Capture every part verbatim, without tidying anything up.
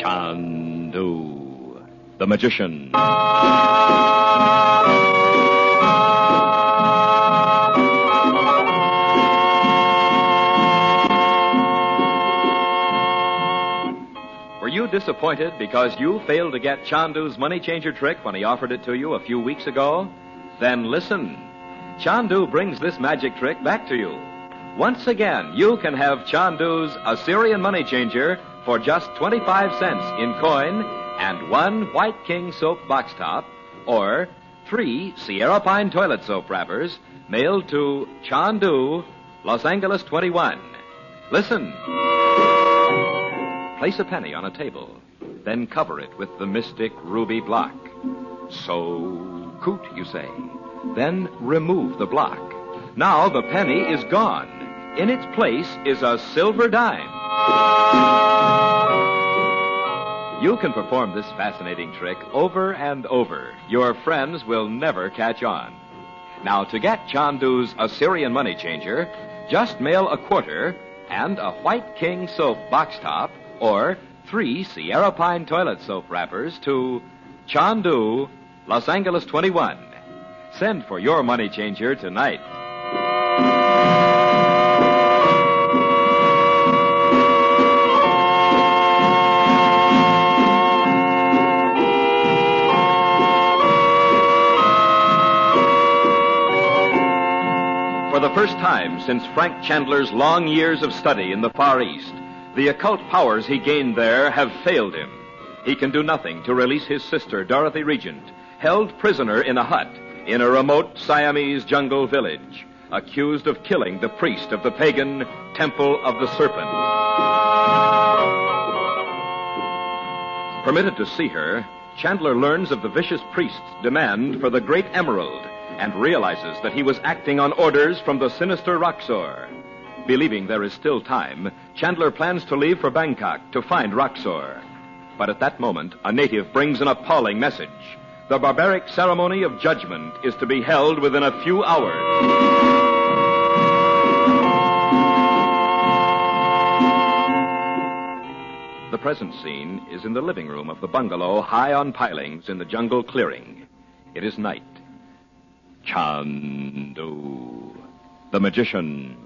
Chandu, the magician. Were you disappointed because you failed to get Chandu's money changer trick when he offered it to you a few weeks ago? Then listen. Chandu brings this magic trick back to you. Once again, you can have Chandu's Assyrian money changer for just twenty-five cents in coin and one White King soap box top or three Sierra Pine toilet soap wrappers mailed to Chandu, Los Angeles twenty-one. Listen. Place a penny on a table, then cover it with the mystic ruby block. So, coot, you say. Then remove the block. Now the penny is gone. In its place is a silver dime. You can perform this fascinating trick over and over. Your friends will never catch on. Now, to get Chandu's Assyrian money changer, just mail a quarter and a White King soap box top or three Sierra Pine toilet soap wrappers to Chandu, Los Angeles twenty-one. Send for your money changer tonight. For the first time since Frank Chandler's long years of study in the Far East, the occult powers he gained there have failed him. He can do nothing to release his sister, Dorothy Regent, held prisoner in a hut in a remote Siamese jungle village, accused of killing the priest of the pagan Temple of the Serpent. Permitted to see her, Chandler learns of the vicious priest's demand for the great emerald and realizes that he was acting on orders from the sinister Roxor. Believing there is still time, Chandler plans to leave for Bangkok to find Roxor. But at that moment, a native brings an appalling message. The barbaric ceremony of judgment is to be held within a few hours. The present scene is in the living room of the bungalow high on pilings in the jungle clearing. It is night. Chandu, the magician.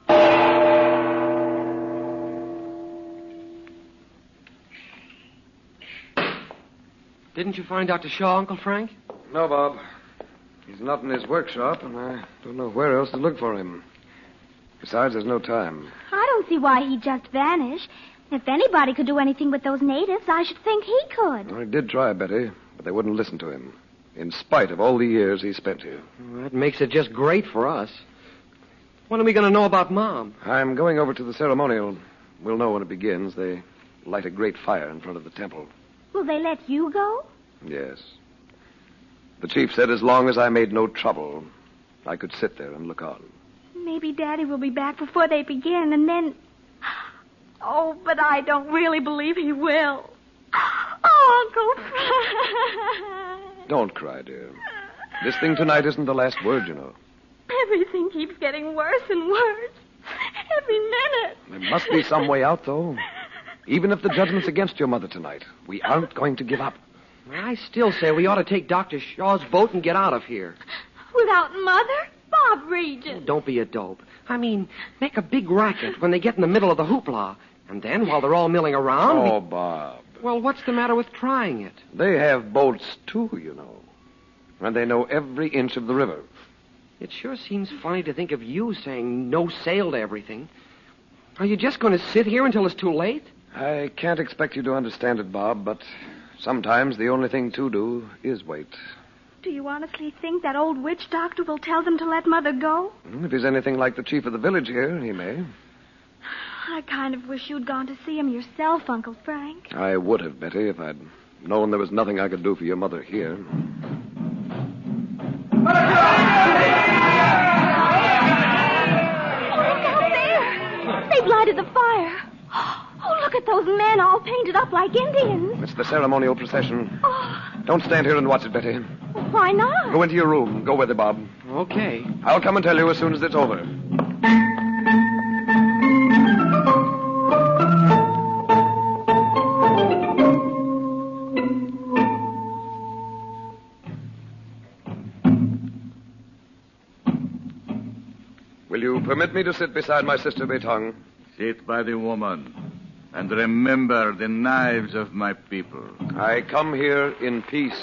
Didn't you find Doctor Shaw, Uncle Frank? No, Bob. He's not in his workshop, and I don't know where else to look for him. Besides, there's no time. I don't see why he just vanished. If anybody could do anything with those natives, I should think he could. Well, he did try, Betty, but they wouldn't listen to him, in spite of all the years he spent here. Well, that makes it just great for us. When are we going to know about Mom? I'm going over to the ceremonial. We'll know when it begins. They light a great fire in front of the temple. Will they let you go? Yes. The chief said as long as I made no trouble, I could sit there and look on. Maybe Daddy will be back before they begin, and then... Oh, but I don't really believe he will. Oh, Uncle Frank. Don't cry, dear. This thing tonight isn't the last word, you know. Everything keeps getting worse and worse. Every minute. There must be some way out, though. Even if the judgment's against your mother tonight, we aren't going to give up. I still say we ought to take Doctor Shaw's boat and get out of here. Without Mother? Bob Regent. Oh, don't be a dope. I mean, make a big racket when they get in the middle of the hoopla. And then, while they're all milling around... Oh, we... Bob. Well, what's the matter with trying it? They have boats, too, you know. And they know every inch of the river. It sure seems funny to think of you saying no sail to everything. Are you just going to sit here until it's too late? I can't expect you to understand it, Bob, but sometimes the only thing to do is wait. Do you honestly think that old witch doctor will tell them to let Mother go? If he's anything like the chief of the village here, he may. I kind of wish you'd gone to see him yourself, Uncle Frank. I would have, Betty, if I'd known there was nothing I could do for your mother here. Oh, look out there! They've lighted the fire. Oh, look at those men all painted up like Indians. It's the ceremonial procession. Oh. Don't stand here and watch it, Betty. Why not? Go into your room. Go with it, Bob. Okay. I'll come and tell you as soon as it's over. permit me to sit beside my sister Betong? Sit by the woman, and remember the knives of my people. I come here in peace.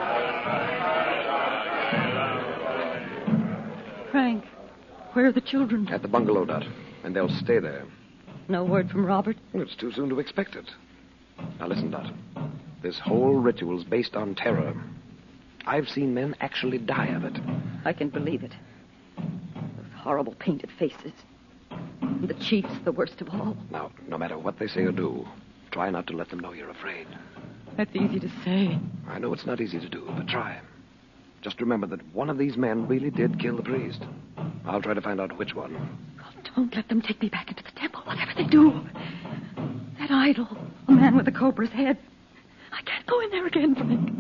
Frank, where are the children? At the bungalow, Dot, and they'll stay there. No word from Robert? Well, it's too soon to expect it. Now listen, Dot. This whole ritual's based on terror. I've seen men actually die of it. I can believe it. Those horrible painted faces. And the chief's the worst of all. Now, no matter what they say or do, try not to let them know you're afraid. That's easy to say. I know it's not easy to do, but try. Just remember that one of these men really did kill the priest. I'll try to find out which one. Oh, don't let them take me back into the temple, whatever they do. That idol, a man with a cobra's head. I can't go in there again, Frank.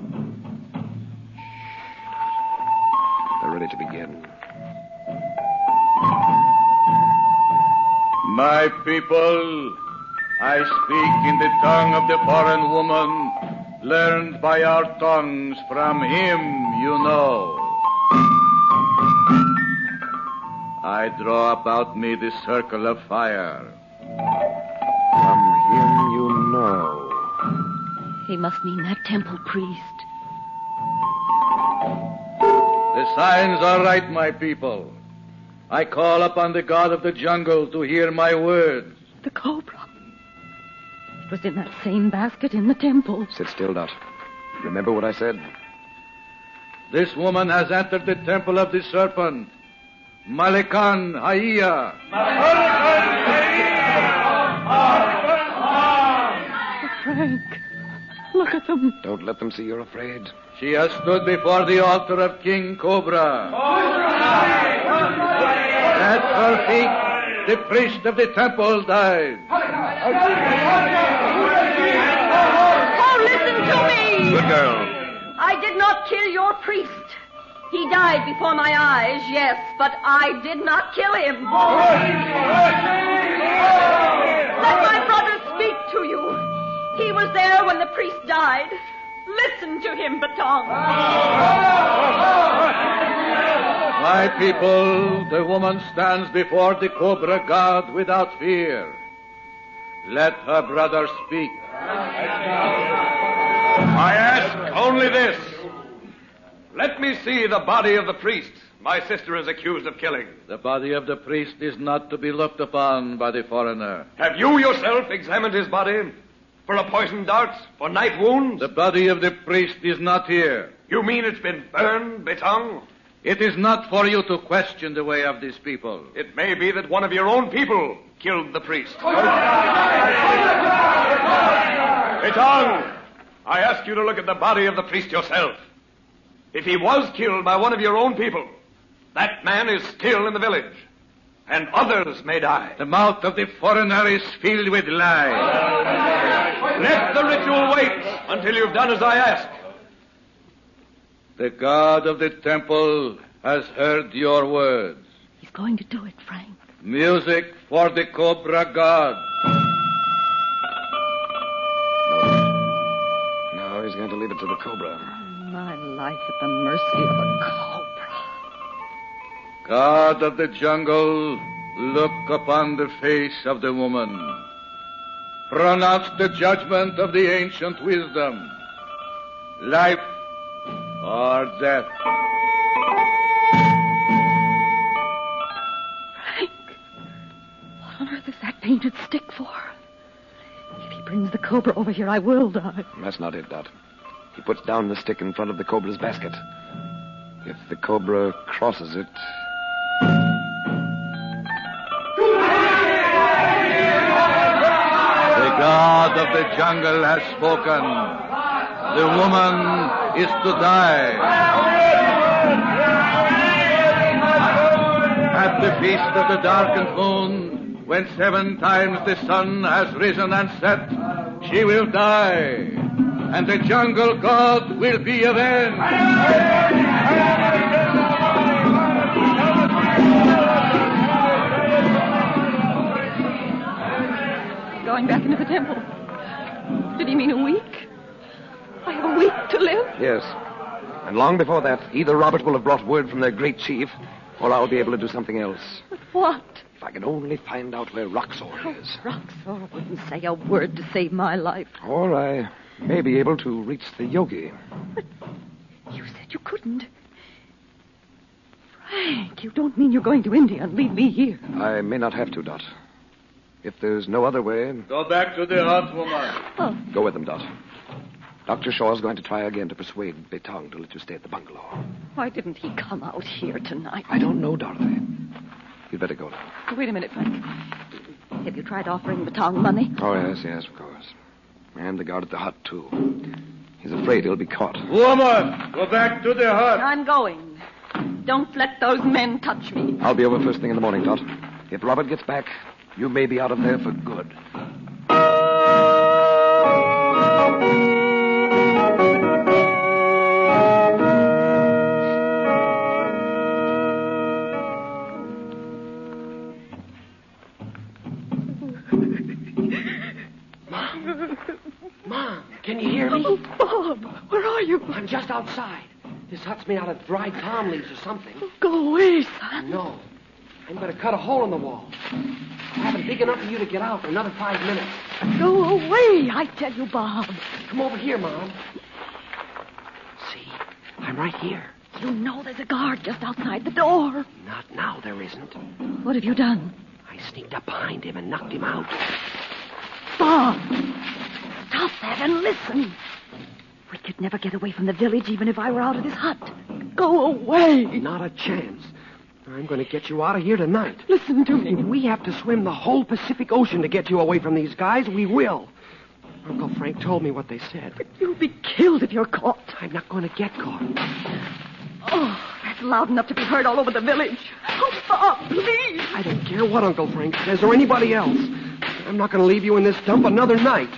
They're ready to begin. My people, I speak in the tongue of the foreign woman, learned by our tongues from him you know. I draw about me the circle of fire. From him you know. He must mean that temple priest. The signs are right, my people. I call upon the God of the jungle to hear my words. The cobra. It was in that same basket in the temple. Sit still, Dot. Remember what I said? This woman has entered the temple of the serpent. Malikan Haiya. Frank, look at them. Don't let them see you're afraid. She has stood before the altar of King Cobra. At her feet, the priest of the temple died. Oh, listen to me! Good girl. I did not kill your priest. He died before my eyes, yes, but I did not kill him. Let my brother speak to you. He was there when the priest died. Listen to him, Betong. My people, the woman stands before the Cobra God without fear. Let her brother speak. I ask only this. Let me see the body of the priest my sister is accused of killing. The body of the priest is not to be looked upon by the foreigner. Have you yourself examined his body? For a poisoned dart? For knife wounds? The body of the priest is not here. You mean it's been burned, Betong? It is not for you to question the way of these people. It may be that one of your own people killed the priest. Betong, I ask you to look at the body of the priest yourself. If he was killed by one of your own people, that man is still in the village, and others may die. The mouth of the foreigner is filled with lies. Let the ritual wait until you've done as I ask. The God of the temple has heard your words. He's going to do it, Frank. Music for the Cobra God. No. No, he's going to leave it to the Cobra. My life at the mercy of a cobra. God of the jungle, look upon the face of the woman. Pronounce the judgment of the ancient wisdom. Life or death. Frank, what on earth is that painted stick for? If he brings the cobra over here, I will die. That's not it, Dot. He puts down the stick in front of the cobra's basket. If the cobra crosses it... The God of the jungle has spoken. The woman is to die. At the feast of the darkened moon, when seven times the sun has risen and set, she will die, and the jungle god will be avenged. Going back into the temple. Did he mean a week? I have a week to live? Yes. And long before that, either Robert will have brought word from their great chief, Or I'll be able to do something else. But what? If I can only find out where Roxor is. Roxor wouldn't say a word to save my life. Or I may be able to reach the yogi. But you said you couldn't. Frank, you don't mean you're going to India and leave me here? I may not have to, Dot. If there's no other way... Go back to the hut, woman. Oh. Go with them, Dot. Doctor Shaw's going to try again to persuade Betong to let you stay at the bungalow. Why didn't he come out here tonight? I don't know, Dorothy. You'd better go now. Wait a minute, Frank. Have you tried offering Betong money? Oh, yes, yes, of course. And the guard at the hut, too. He's afraid he'll be caught. Woman, go back to the hut. I'm going. Don't let those men touch me. I'll be over first thing in the morning, Dot. If Robert gets back, you may be out of there for good. Mom, can you hear me? Oh, Bob, where are you? I'm just outside. This hut's made out of dried palm leaves or something. Go away, son. No. I'm going to cut a hole in the wall. I have it big enough for you to get out in another five minutes. Go away, I tell you, Bob. Come over here, Mom. See, I'm right here. You know there's a guard just outside the door. Not now, there isn't. What have you done? I sneaked up behind him and knocked him out. Bob, stop that and listen. We could never get away from the village even if I were out of this hut. Go away. Not a chance. I'm going to get you out of here tonight. Listen to me. If we have to swim the whole Pacific Ocean to get you away from these guys, we will. Uncle Frank told me what they said. But you'll be killed if you're caught. I'm not going to get caught. Oh, that's loud enough to be heard all over the village. Oh, Bob, please. I don't care what Uncle Frank says or anybody else. I'm not going to leave you in this dump another night.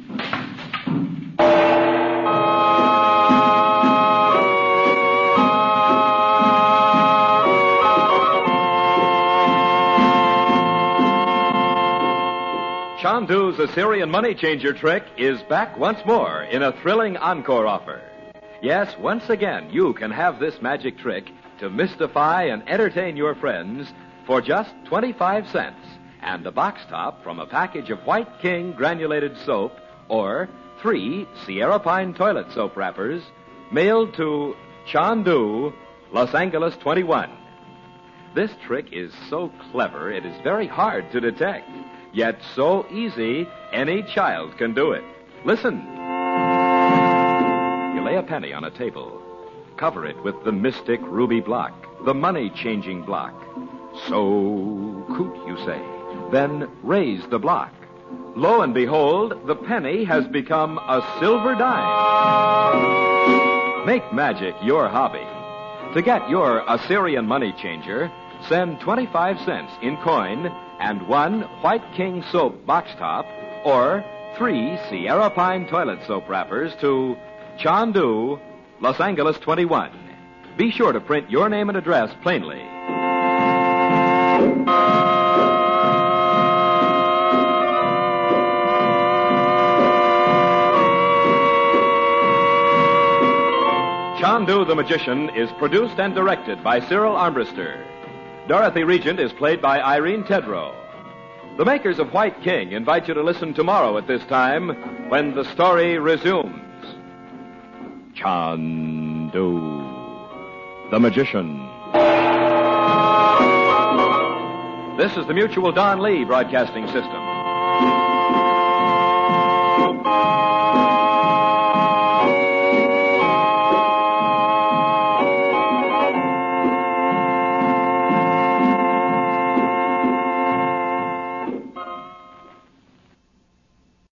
Chandu's Assyrian money changer trick is back once more in a thrilling encore offer. Yes, once again, you can have this magic trick to mystify and entertain your friends for just twenty-five cents and a box top from a package of White King granulated soap or three Sierra Pine toilet soap wrappers mailed to Chandu, Los Angeles twenty-one. This trick is so clever it is very hard to detect. Yet so easy, any child can do it. Listen. You lay a penny on a table. Cover it with the mystic ruby block, the money-changing block. So coot, you say. Then raise the block. Lo and behold, the penny has become a silver dime. Make magic your hobby. To get your Assyrian money changer, send twenty-five cents in coin and one White King soap box top or three Sierra Pine toilet soap wrappers to Chandu, Los Angeles twenty-one. Be sure to print your name and address plainly. Chandu the Magician is produced and directed by Cyril Armbruster. Dorothy Regent is played by Irene Tedrow. The makers of White King invite you to listen tomorrow at this time when the story resumes. Chandu the Magician. This is the Mutual Don Lee Broadcasting System.